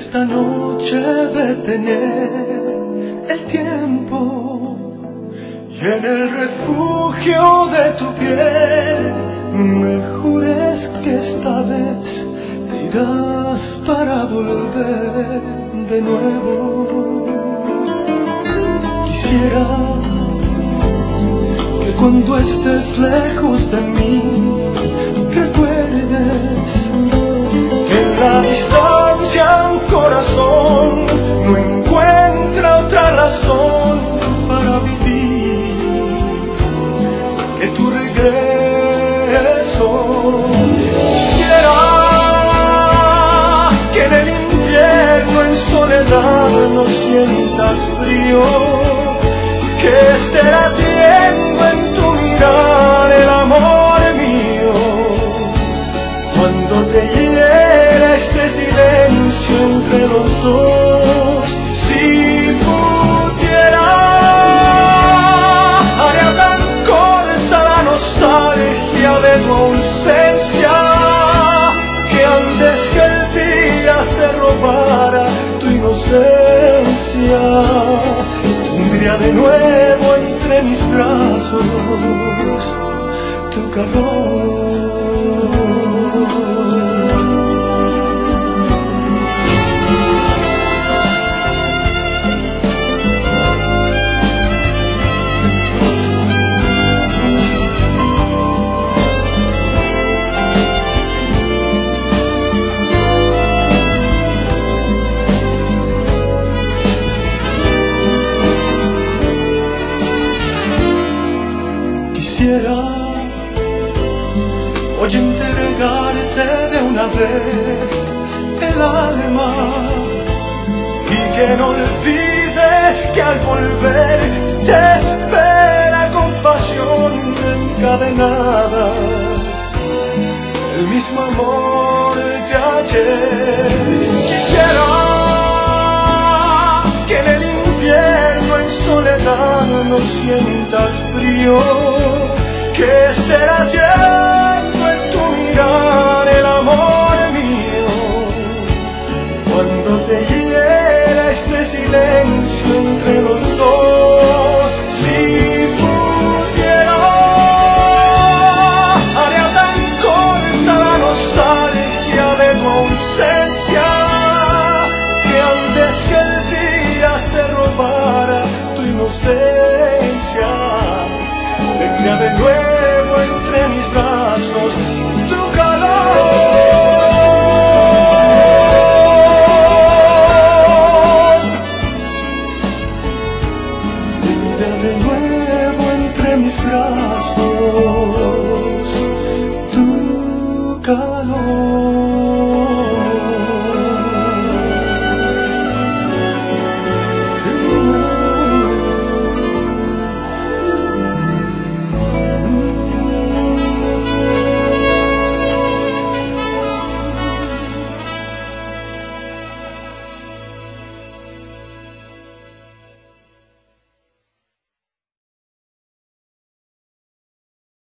esta noche detener el tiempo y en el refugio de tu piel me jures que esta vez te irás para volver de nuevo. Quisiera que cuando estés lejos de mí recuerdes que en la distancia un corazón no encuentra otra razón para vivir que tu regreso. Quisiera que en el invierno en soledad no sientas frío, que esté latiendo en tu mirar el amor mío, cuando te hiera este silencio entre los dos. Si pudiera, haría tan corta la nostalgia de tu ausencia, que antes que el día se robara tu inocencia, tendría de nuevo entre mis brazos tu calor. Quisiera hoy entregarte de una vez el alma y que no olvides que al volver te espera con pasión encadenada el mismo amor de ayer. Quisiera que en el invierno en soledad no sientas frío, que esté latiendo en tu mirar el amor mío, cuando te hiera este silencio entre los dos. Si pudiera, haría tan corta la nostalgia de tu ausencia, que antes que el día se robara tu inocencia,